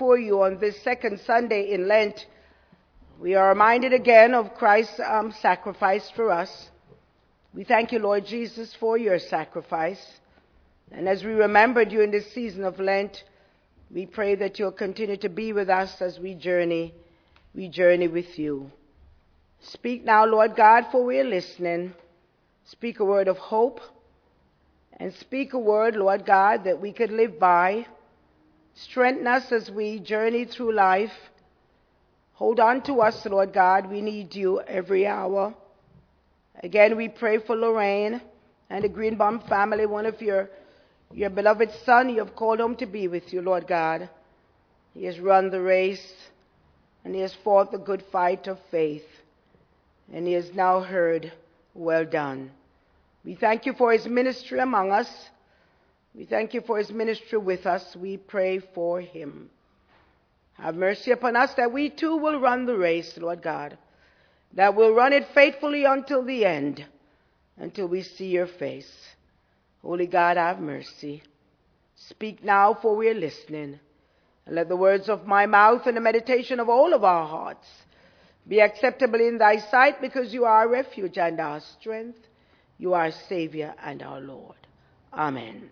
before you on this second Sunday in Lent, we are reminded again of Christ's sacrifice for us. We thank you, Lord Jesus, for your sacrifice. And as we remember during this season of Lent, we pray that you'll continue to be with us as we journey with you. Speak now, Lord God, for we are listening. Speak a word of hope, and speak a word, Lord God, that we could live by. Strengthen us as we journey through life. Hold on to us, Lord God. We need you every hour. Again, we pray for Lorraine and the Greenbaum family, one of your beloved son you have called home to be with you, Lord God. He has run the race, and he has fought the good fight of faith, and he has now heard, well done. We thank you for his ministry among us. We thank you for his ministry with us. We pray for him. Have mercy upon us that we too will run the race, Lord God, that we'll run it faithfully until the end, until we see your face. Holy God, have mercy. Speak now, for we are listening. And let the words of my mouth and the meditation of all of our hearts be acceptable in thy sight, because you are our refuge and our strength. You are our Savior and our Lord. Amen.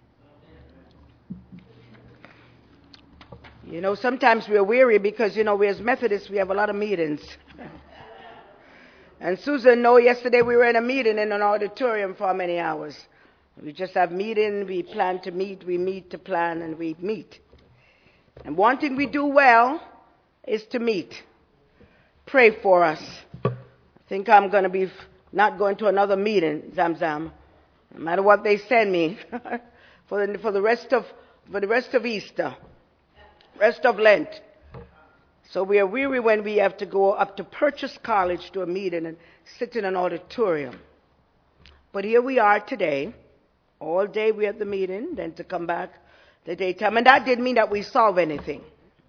You know, sometimes we're weary because, we as Methodists, we have a lot of meetings. And Susan knows yesterday we were in a meeting in an auditorium for many hours. We just have meeting, we plan to meet, we meet to plan, and we meet. And one thing we do well is to meet. Pray for us. I think I'm going to be not going to another meeting, Zamzam, no matter what they send me, for the rest of Easter, rest of Lent. So we are weary when we have to go up to Purchase College to a meeting and sit in an auditorium. But here we are today. All day we're at the meeting, then to come back the daytime. And that didn't mean that we solve anything.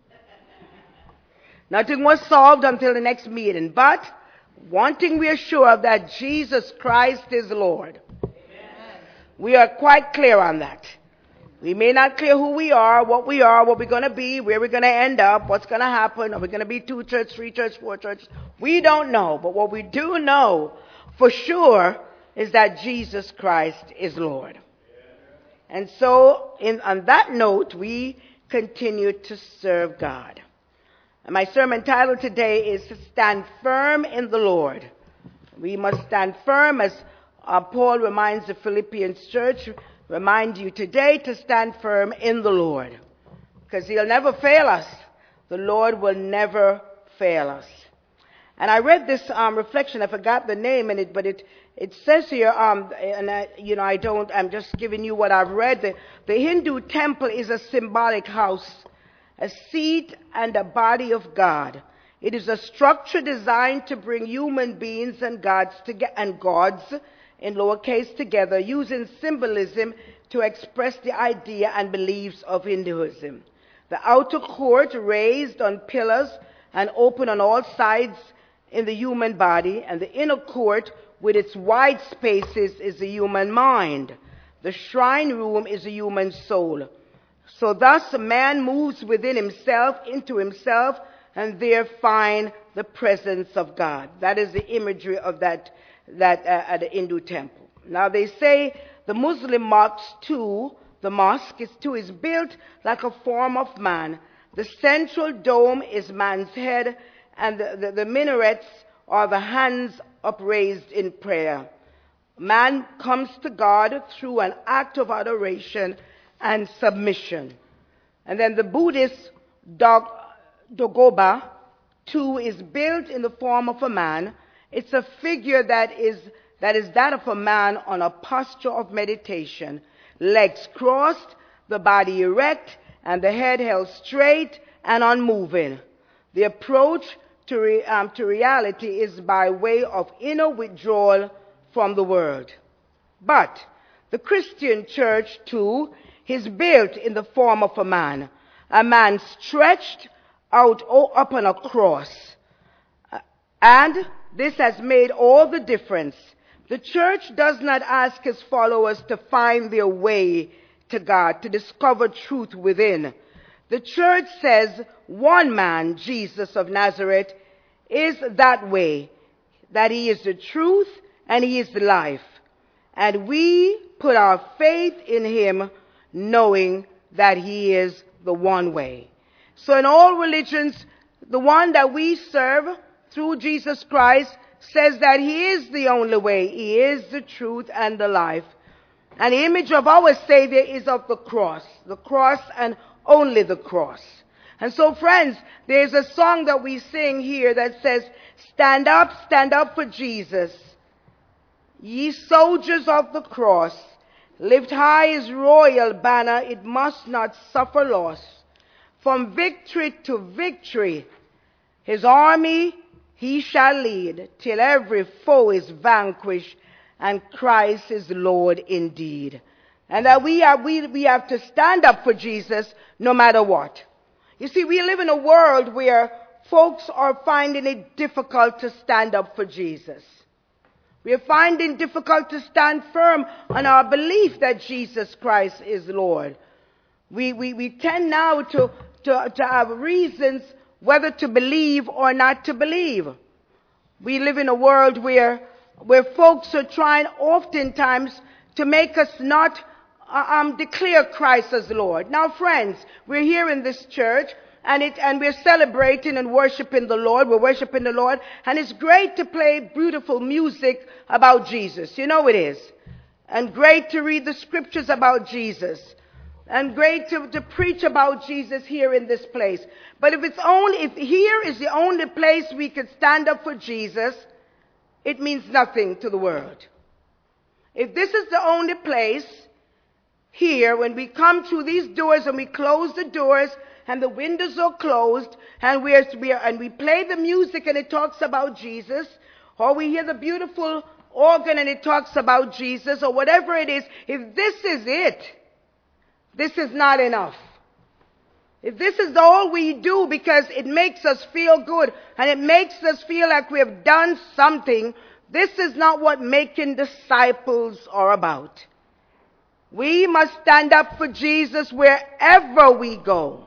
Nothing was solved until the next meeting. But one thing we are sure of, that Jesus Christ is Lord. Amen. We are quite clear on that. We may not clear who we are, what we're going to be, where we're going to end up, what's going to happen. Are we going to be 2 churches, 3 churches, 4 churches? We don't know. But what we do know for sure is that Jesus Christ is Lord. And so, on that note, we continue to serve God. And my sermon title today is to stand firm in the Lord. We must stand firm, as Paul reminds the Philippians church, remind you today to stand firm in the Lord. Because he'll never fail us. The Lord will never fail us. And I read this reflection. I forgot the name in it, but it says here, I'm just giving you what I've read. The Hindu temple is a symbolic house, a seat and a body of God. It is a structure designed to bring human beings and gods in lowercase together, using symbolism to express the idea and beliefs of Hinduism. The outer court, raised on pillars and open on all sides in the human body, and the inner court with its wide spaces is the human mind. The shrine room is the human soul. So thus man moves within himself, into himself, and there find the presence of God. That is the imagery of that at the Hindu temple. Now they say the Muslim mosque is built like a form of man. The central dome is man's head, and the minarets are the hands upraised in prayer. Man comes to God through an act of adoration and submission. And then the Buddhist Dagoba, too, is built in the form of a man. It's a figure that is that of a man on a posture of meditation. Legs crossed, the body erect, and the head held straight and unmoving. The approach to reality is by way of inner withdrawal from the world. But the Christian church, too, is built in the form of a man stretched out up on a cross. And this has made all the difference. The church does not ask its followers to find their way to God, to discover truth within. The church says one man, Jesus of Nazareth, is that way, that he is the truth and he is the life. And we put our faith in him knowing that he is the one way. So in all religions, the one that we serve through Jesus Christ says that he is the only way. He is the truth and the life. And the image of our Savior is of the cross and only the cross. And so, friends, there's a song that we sing here that says, stand up for Jesus. Ye soldiers of the cross, lift high his royal banner, it must not suffer loss. From victory to victory, his army he shall lead, till every foe is vanquished, and Christ is Lord indeed. And that we have to stand up for Jesus no matter what. You see, we live in a world where folks are finding it difficult to stand up for Jesus. We are finding it difficult to stand firm on our belief that Jesus Christ is Lord. We tend now to have reasons whether to believe or not to believe. We live in a world where folks are trying oftentimes to make us not declare Christ as Lord. Now, friends, we're here in this church, and we're celebrating and worshiping the Lord. We're worshiping the Lord, and it's great to play beautiful music about Jesus. You know it is. And great to read the scriptures about Jesus. And great to preach about Jesus here in this place. But if here is the only place we could stand up for Jesus, it means nothing to the world. If this is the only place here, when we come through these doors and we close the doors and the windows are closed and we play the music and it talks about Jesus, or we hear the beautiful organ and it talks about Jesus, or whatever it is, if this is it, this is not enough. If this is all we do because it makes us feel good and it makes us feel like we have done something, this is not what making disciples are about. We must stand up for Jesus wherever we go.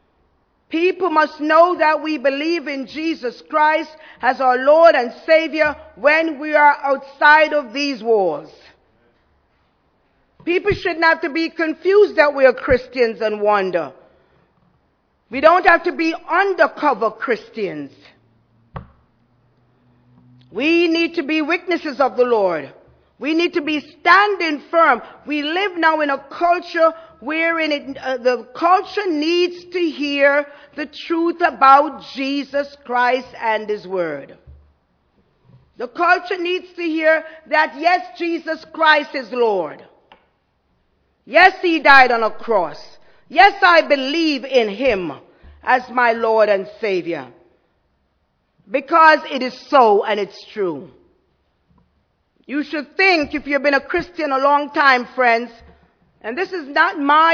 People must know that we believe in Jesus Christ as our Lord and Savior when we are outside of these walls. People should not have to be confused that we are Christians and wonder. We don't have to be undercover Christians. We need to be witnesses of the Lord. We need to be standing firm. We live now in a culture wherein the culture needs to hear the truth about Jesus Christ and His Word. The culture needs to hear that, yes, Jesus Christ is Lord. Yes, He died on a cross. Yes, I believe in Him as my Lord and Savior. Because it is so and it's true. You should think, if you've been a Christian a long time, friends, and this is not my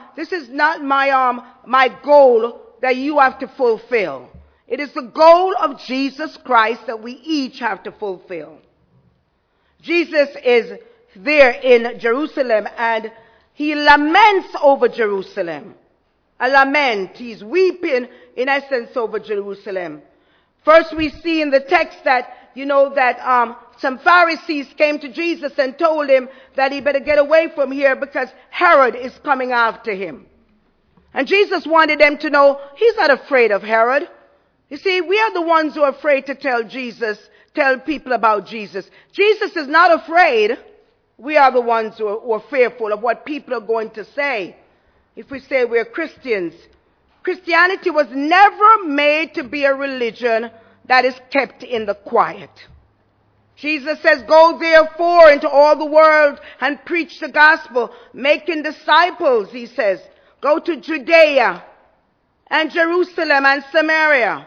goal that you have to fulfill. It is the goal of Jesus Christ that we each have to fulfill. Jesus is there in Jerusalem and He laments over Jerusalem. A lament. He's weeping, in essence, over Jerusalem. First, we see in the text that, some Pharisees came to Jesus and told him that he better get away from here because Herod is coming after him. And Jesus wanted them to know He's not afraid of Herod. You see, we are the ones who are afraid to tell people about Jesus. Jesus is not afraid. We are the ones who are fearful of what people are going to say if we say we're Christians. Christianity was never made to be a religion that is kept in the quiet. Jesus says, go therefore into all the world and preach the gospel, making disciples, He says. Go to Judea and Jerusalem and Samaria.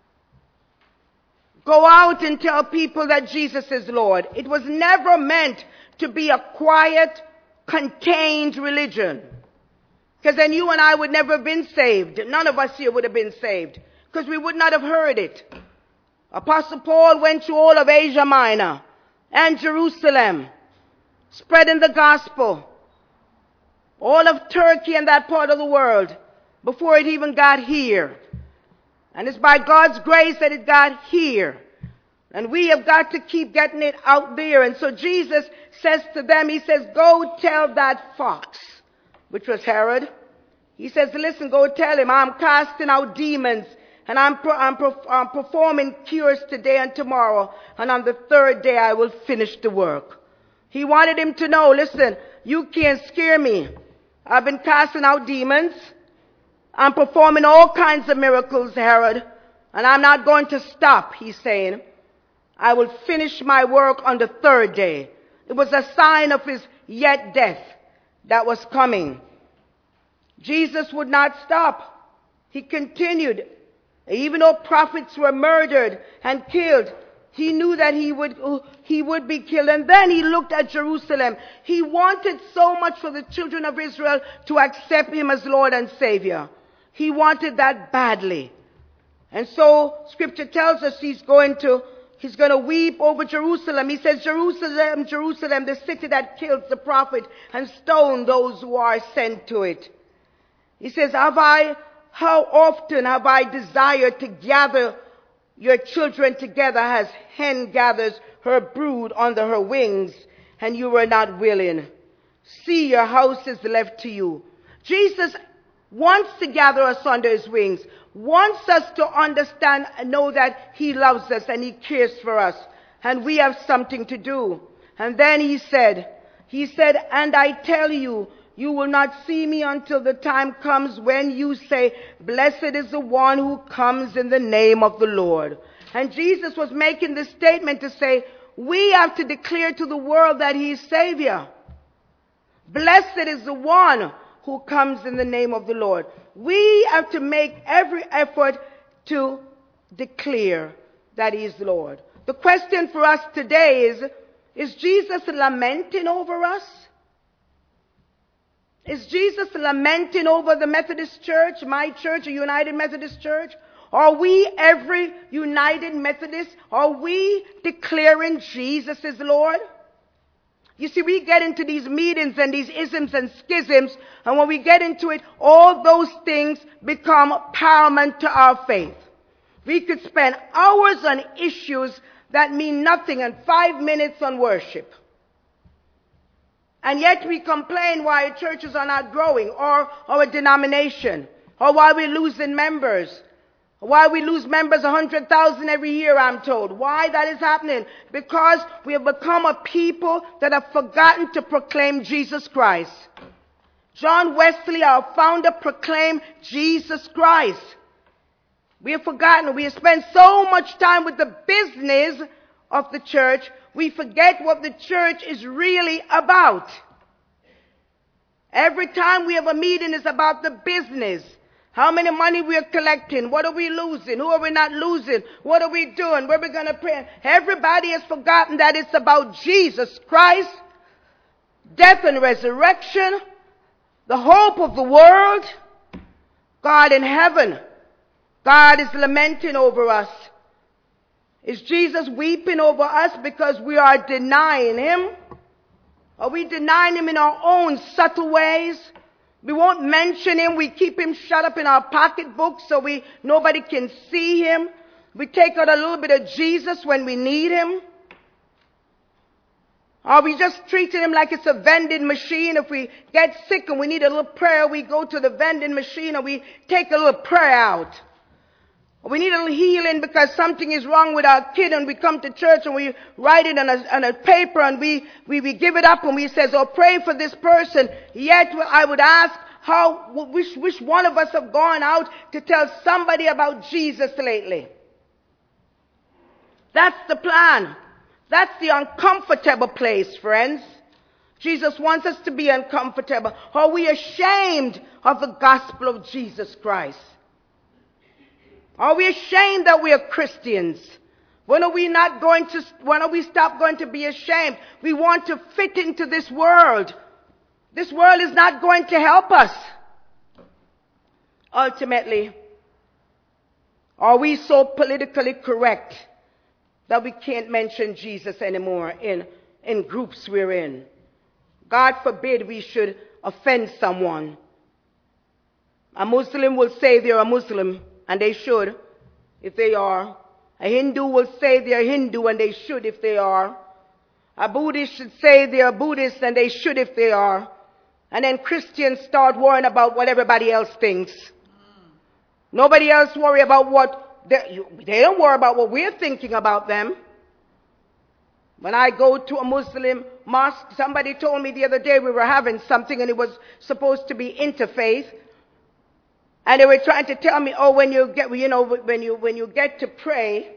Go out and tell people that Jesus is Lord. It was never meant to be a quiet, contained religion. Because then you and I would never have been saved. None of us here would have been saved. Because we would not have heard it. Apostle Paul went through all of Asia Minor and Jerusalem, spreading the gospel. All of Turkey and that part of the world. before it even got here. And it's by God's grace that it got here. And we have got to keep getting it out there. And so Jesus says to them, he says, go tell that fox, which was Herod. He says, listen, go tell him I'm casting out demons and I'm performing cures today and tomorrow. And on the third day, I will finish the work. He wanted him to know, listen, you can't scare me. I've been casting out demons. I'm performing all kinds of miracles, Herod. And I'm not going to stop, he's saying. I will finish my work on the third day. It was a sign of his yet death that was coming. Jesus would not stop. He continued. Even though prophets were murdered and killed, he knew that he would be killed. And then he looked at Jerusalem. He wanted so much for the children of Israel to accept him as Lord and Savior. He wanted that badly. And so Scripture tells us he's going to weep over Jerusalem. He says, Jerusalem, Jerusalem, the city that kills the prophet and stone those who are sent to it. He says, how often have I desired to gather your children together as hen gathers her brood under her wings, and you were not willing. See, your house is left to you. Jesus wants to gather us under his wings, wants us to understand and know that he loves us and he cares for us, and we have something to do. And then he said, and I tell you, you will not see me until the time comes when you say, blessed is the one who comes in the name of the Lord. And Jesus was making this statement to say, we have to declare to the world that he is Savior. Blessed is the one who comes in the name of the Lord. We have to make every effort to declare that he is Lord. The question for us today is Jesus lamenting over us? Is Jesus lamenting over the Methodist Church, my church, a United Methodist Church? Are we, every United Methodist, are we declaring Jesus is Lord? You see, we get into these meetings and these isms and schisms, and when we get into it, all those things become paramount to our faith. We could spend hours on issues that mean nothing and 5 minutes on worship. And yet we complain why our churches are not growing, or our denomination, or why we're losing members. Why we lose members 100,000 every year, I'm told. Why that is happening? Because we have become a people that have forgotten to proclaim Jesus Christ. John Wesley, our founder, proclaimed Jesus Christ. We have forgotten. We have spent so much time with the business of the church, we forget what the church is really about. Every time we have a meeting, it's about the business. How many money we are collecting? What are we losing? Who are we not losing? What are we doing? Where are we going to pray? Everybody has forgotten that it's about Jesus Christ, death and resurrection, the hope of the world, God in heaven. God is lamenting over us. Is Jesus weeping over us because we are denying him? Are we denying him in our own subtle ways? We won't mention him. We keep him shut up in our pocketbook so nobody can see him. We take out a little bit of Jesus when we need him. Are we just treating him like it's a vending machine? If we get sick and we need a little prayer, we go to the vending machine and we take a little prayer out. We need a little healing because something is wrong with our kid, and we come to church and we write it on a paper and we give it up and we say, oh, pray for this person. Yet I would ask, which one of us have gone out to tell somebody about Jesus lately? That's the plan. That's the uncomfortable place, friends. Jesus wants us to be uncomfortable. Are we ashamed of the gospel of Jesus Christ? Are we ashamed that we are Christians? When are we stop going to be ashamed? We want to fit into this world. This world is not going to help us. Ultimately, are we so politically correct that we can't mention Jesus anymore in groups we're in? God forbid we should offend someone. A Muslim will say they're a Muslim, and they should, if they are. A Hindu will say they're Hindu, and they should if they are. A Buddhist should say they're Buddhist, and they should if they are. And then Christians start worrying about what everybody else thinks. Nobody else worry about what, they don't worry about what we're thinking about them. When I go to a Muslim mosque, somebody told me the other day we were having something and it was supposed to be interfaith. And they were trying to tell me, oh, when you get to pray,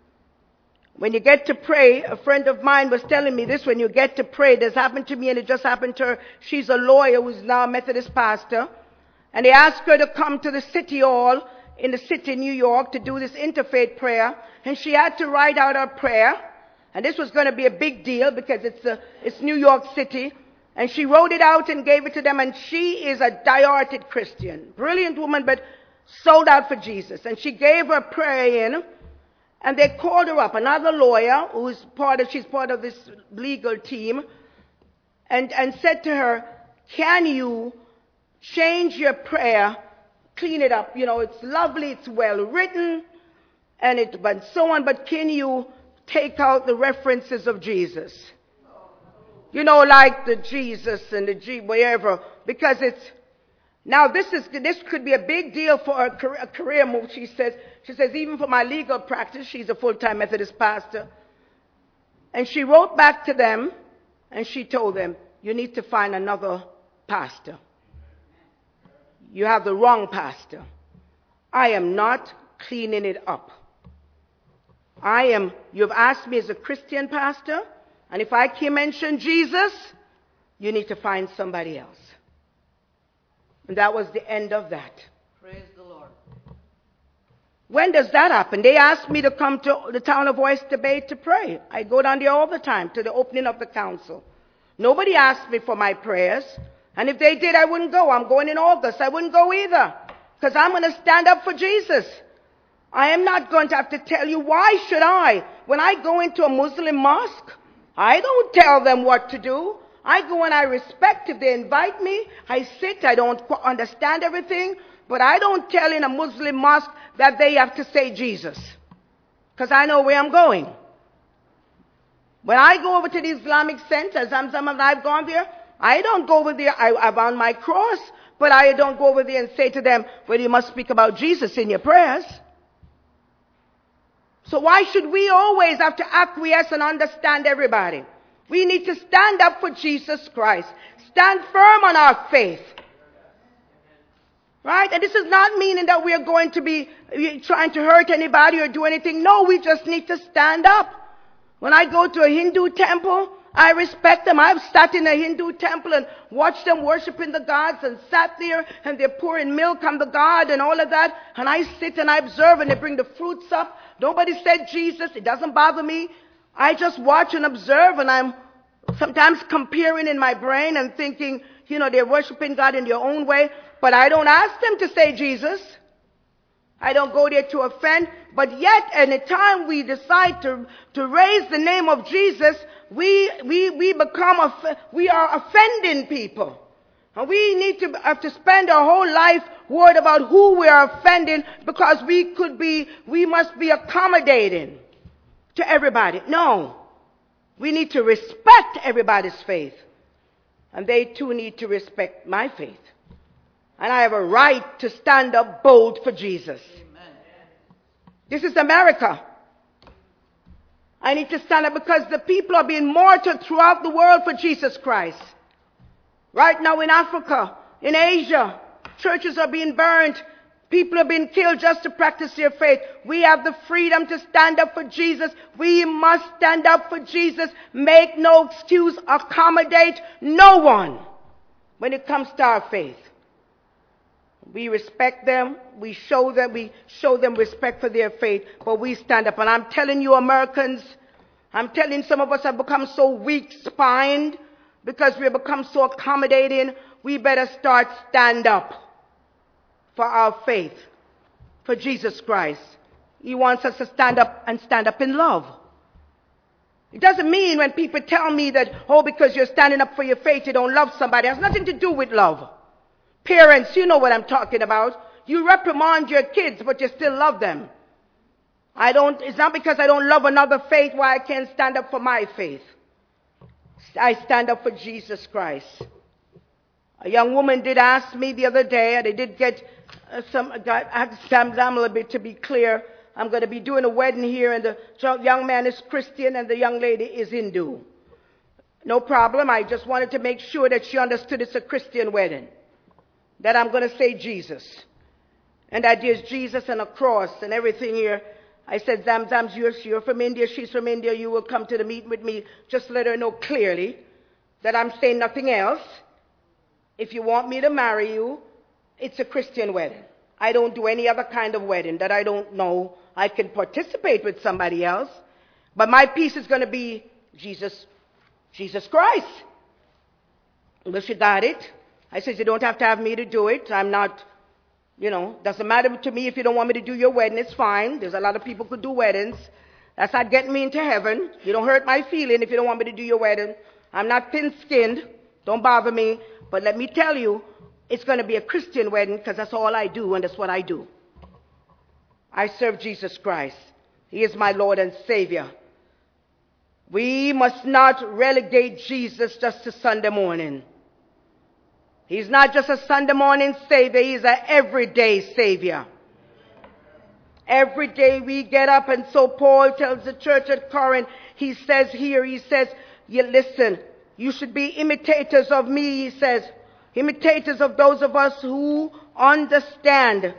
a friend of mine was telling me this, when you get to pray, this happened to me and it just happened to her. She's a lawyer who's now a Methodist pastor. And they asked her to come to the city hall in the city of New York to do this interfaith prayer. And she had to write out her prayer. And this was going to be a big deal because it's New York City. And she wrote it out and gave it to them. And she is a diehard Christian. Brilliant woman, but sold out for Jesus. And she gave her prayer in. And they called her up, another lawyer she's part of this legal team. And said to her, can you change your prayer, clean it up? It's lovely, it's well written, but so on. But can you take out the references of Jesus? Like the Jesus and the G, whatever. Because now this could be a big deal for a career move. She says, even for my legal practice, she's a full-time Methodist pastor. And she wrote back to them and she told them, you need to find another pastor. You have the wrong pastor. I am not cleaning it up. You've asked me as a Christian pastor, and if I can mention Jesus, you need to find somebody else. And that was the end of that. Praise the Lord. When does that happen? They asked me to come to the town of Oyster Bay to pray. I go down there all the time to the opening of the council. Nobody asked me for my prayers. And if they did, I wouldn't go. I'm going in August. I wouldn't go either. Because I'm going to stand up for Jesus. I am not going to have to tell you, why should I? When I go into a Muslim mosque, I don't tell them what to do. I go and I respect. If they invite me, I sit. I don't understand everything. But I don't tell in a Muslim mosque that they have to say Jesus. Because I know where I'm going. When I go over to the Islamic center, Zamzam, and I've gone there, I don't go over there, I'm on my cross, but I don't go over there and say to them, well, you must speak about Jesus in your prayers. So why should we always have to acquiesce and understand everybody? We need to stand up for Jesus Christ. Stand firm on our faith. Right? And this is not meaning that we are going to be trying to hurt anybody or do anything. No, we just need to stand up. When I go to a Hindu temple, I respect them. I've sat in a Hindu temple and watched them worshiping the gods and sat there and they're pouring milk on the god and all of that. And I sit and I observe and they bring the fruits up. Nobody said Jesus. It doesn't bother me. I just watch and observe, and I'm sometimes comparing in my brain and thinking, they're worshiping God in their own way. But I don't ask them to say Jesus. I don't go there to offend. But yet, anytime we decide to raise the name of Jesus, we are offending people. And we need to have to spend our whole life worried about who we are offending, because we must be accommodating to everybody. No. We need to respect everybody's faith. And they too need to respect my faith. And I have a right to stand up bold for Jesus. Amen. This is America. I need to stand up because the people are being martyred throughout the world for Jesus Christ. Right now in Africa, in Asia, churches are being burned. People are being killed just to practice their faith. We have the freedom to stand up for Jesus. We must stand up for Jesus. Make no excuse. Accommodate no one when it comes to our faith. We respect them. We show them respect for their faith. But we stand up. And I'm telling you, Americans, some of us have become so weak-spined because we have become so accommodating. We better stand up for our faith, for Jesus Christ. He wants us to stand up in love. It doesn't mean when people tell me that, because you're standing up for your faith, you don't love somebody. It has nothing to do with love. Parents, you know what I'm talking about. You reprimand your kids, but you still love them. It's not because I don't love another faith why I can't stand up for my faith. I stand up for Jesus Christ. A young woman did ask me the other day, and I did get I had to stand down a little bit to be clear. I'm going to be doing a wedding here, and the young man is Christian and the young lady is Hindu. No problem. I just wanted to make sure that she understood it's a Christian wedding. That I'm going to say Jesus. And that there's Jesus and a cross and everything here. I said, Zams, you're from India, she's from India, you will come to the meeting with me. Just let her know clearly that I'm saying nothing else. If you want me to marry you, it's a Christian wedding. I don't do any other kind of wedding that I don't know. I can participate with somebody else. But my piece is going to be Jesus Christ. Well, she got it. I said, you don't have to have me to do it. I'm not, doesn't matter to me if you don't want me to do your wedding. It's fine. There's a lot of people who do weddings. That's not getting me into heaven. You don't hurt my feeling if you don't want me to do your wedding. I'm not thin-skinned. Don't bother me. But let me tell you, it's going to be a Christian wedding because that's all I do and that's what I do. I serve Jesus Christ. He is my Lord and Savior. We must not relegate Jesus just to Sunday morning. He's not just a Sunday morning Savior. He's an everyday Savior. Every day we get up, and so Paul tells the church at Corinth, he says, listen, you should be imitators of me, he says. Imitators of those of us who understand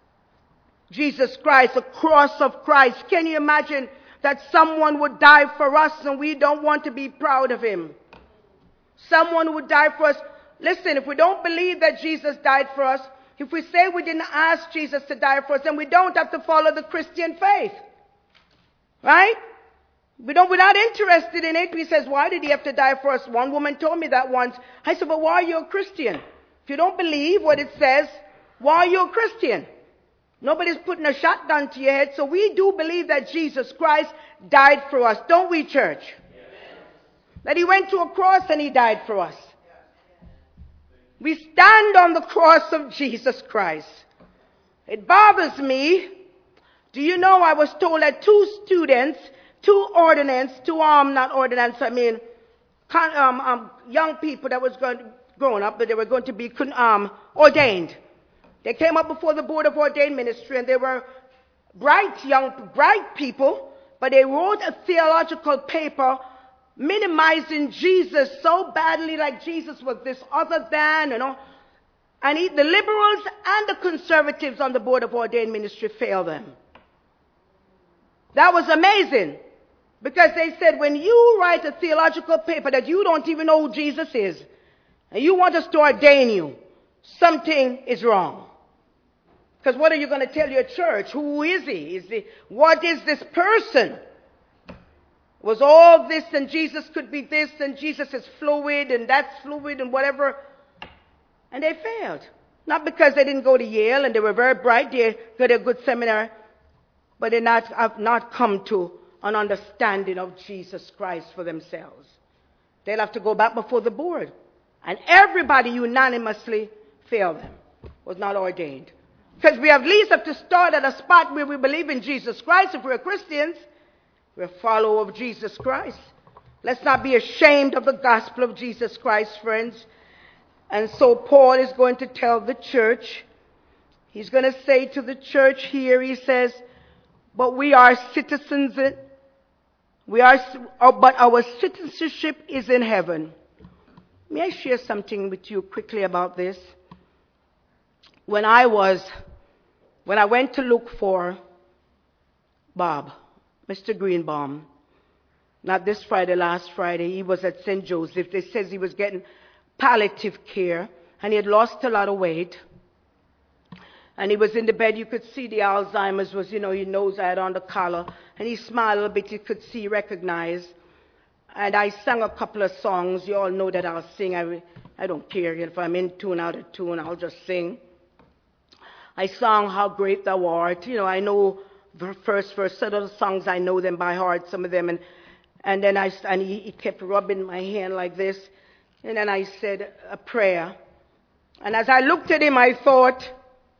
Jesus Christ, the cross of Christ. Can you imagine that someone would die for us and we don't want to be proud of him? Someone would die for us. Listen, if we don't believe that Jesus died for us, if we say we didn't ask Jesus to die for us, then we don't have to follow the Christian faith. Right? We're not interested in it. He says, why did he have to die for us? One woman told me that once. I said, but why are you a Christian? If you don't believe what it says, why are you a Christian? Nobody's putting a shotgun to your head. So we do believe that Jesus Christ died for us. Don't we, church? Amen. That he went to a cross and he died for us. We stand on the cross of Jesus Christ. It bothers me. Do you know I was told that young people that was growing up, but they were going to be ordained. They came up before the Board of Ordained Ministry, and they were bright people, but they wrote a theological paper minimizing Jesus so badly, like Jesus was this other than, And the liberals and the conservatives on the Board of Ordained Ministry failed them. That was amazing. Because they said, when you write a theological paper that you don't even know who Jesus is, and you want us to ordain you, something is wrong. Because what are you going to tell your church? Who is he? What is this person? Was all this, and Jesus could be this, and Jesus is fluid, and that's fluid, and whatever. And they failed. Not because they didn't go to Yale, and they were very bright, they got a good seminar, but they have not come to an understanding of Jesus Christ for themselves. They'll have to go back before the board. And everybody unanimously failed them, was not ordained. Because we at least have to start at a spot where we believe in Jesus Christ. If we're Christians, we're followers of Jesus Christ. Let's not be ashamed of the gospel of Jesus Christ, friends. And so Paul is going to tell the church, he's going to say to the church here, he says, but we are citizens, but our citizenship is in heaven. May I share something with you quickly about this? When I went to look for Bob, Mr. Greenbaum, not this Friday, last Friday, he was at St. Joseph. They says he was getting palliative care, and he had lost a lot of weight. And he was in the bed. You could see the Alzheimer's was, his nose I had on the collar. And he smiled a little bit. You could see, recognize. And I sang a couple of songs. You all know that I'll sing. I don't care. If I'm in tune, out of tune, I'll just sing. I sang How Great Thou Art. I know the first verse. Some of the songs, I know them by heart, some of them. And then he kept rubbing my hand like this. And then I said a prayer. And as I looked at him, I thought,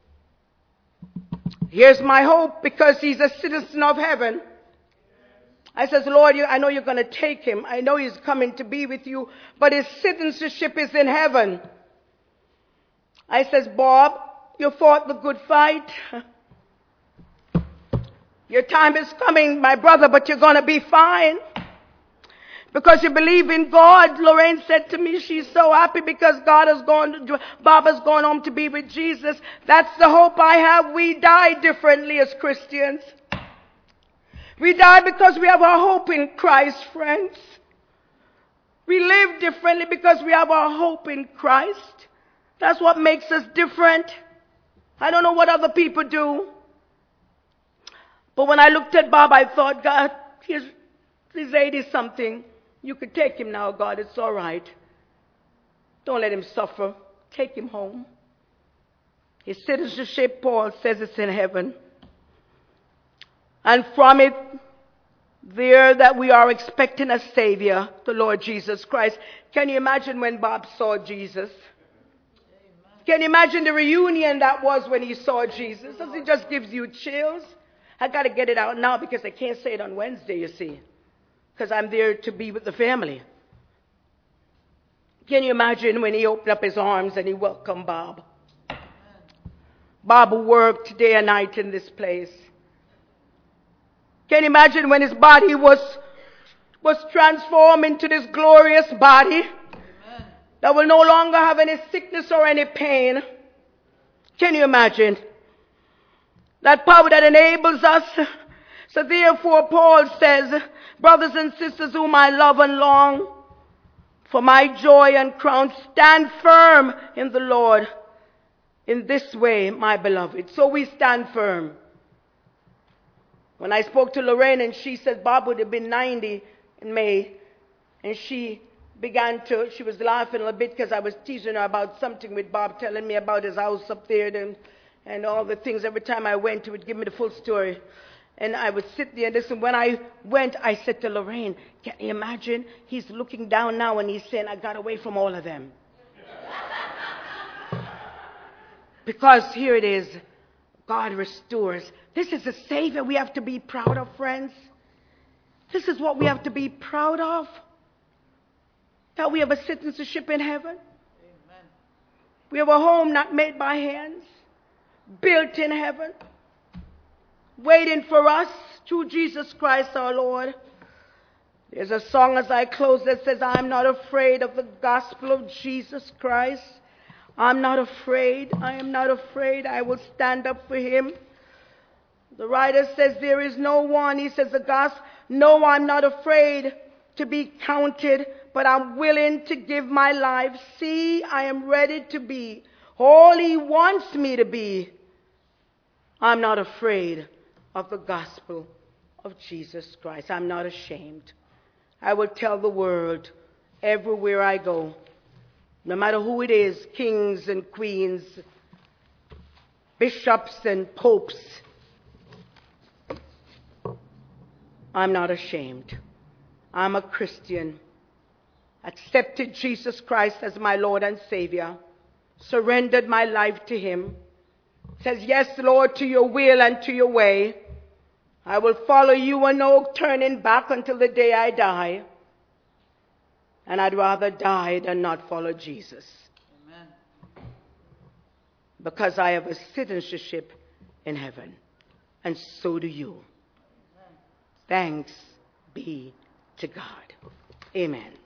here's my hope, because he's a citizen of heaven. I says, Lord, I know you're going to take him. I know he's coming to be with you, but his citizenship is in heaven. I says, Bob, you fought the good fight. Your time is coming, my brother, but you're going to be fine. Because you believe in God. Lorraine said to me, she's so happy because Bob has gone home to be with Jesus. That's the hope I have. We die differently as Christians. We die because we have our hope in Christ, friends. We live differently because we have our hope in Christ. That's what makes us different. I don't know what other people do. But when I looked at Bob, I thought, God, he's 80-something. You could take him now, God. It's all right. Don't let him suffer. Take him home. His citizenship, Paul says, it's in heaven. And from it, there that we are expecting a Savior, the Lord Jesus Christ. Can you imagine when Bob saw Jesus? Can you imagine the reunion that was when he saw Jesus? Does it just gives you chills? I got to get it out now because I can't say it on Wednesday, you see. Because I'm there to be with the family. Can you imagine when he opened up his arms and he welcomed Bob? Bob worked day and night in this place. Can you imagine when his body was transformed into this glorious body that will no longer have any sickness or any pain? Can you imagine? That power that enables us. So therefore, Paul says, brothers and sisters whom I love and long, for my joy and crown, stand firm in the Lord. In this way, my beloved. So we stand firm. When I spoke to Lorraine and she said Bob would have been 90 in May, and she was laughing a little bit because I was teasing her about something with Bob, telling me about his house up there and all the things. Every time I went, he would give me the full story. And I would sit there and listen. When I went, I said to Lorraine, can you imagine? He's looking down now and he's saying, I got away from all of them. Because here it is, God restores. This is a Savior we have to be proud of, friends. This is what we have to be proud of. That we have a citizenship in heaven. Amen. We have a home not made by hands, built in heaven, waiting for us through Jesus Christ our Lord. There's a song as I close that says, I'm not afraid of the gospel of Jesus Christ. I'm not afraid. I am not afraid. I will stand up for him. The writer says there is no one. He says the gospel. No, I'm not afraid to be counted, but I'm willing to give my life. See, I am ready to be all he wants me to be. I'm not afraid of the gospel of Jesus Christ. I'm not ashamed. I will tell the world everywhere I go, no matter who it is, kings and queens, bishops and popes. I'm not ashamed. I'm a Christian. Accepted Jesus Christ as my Lord and Savior. Surrendered my life to him. Says, yes, Lord, to your will and to your way. I will follow you and no turning back until the day I die. And I'd rather die than not follow Jesus. Amen. Because I have a citizenship in heaven. And so do you. Amen. Thanks be to God. Amen.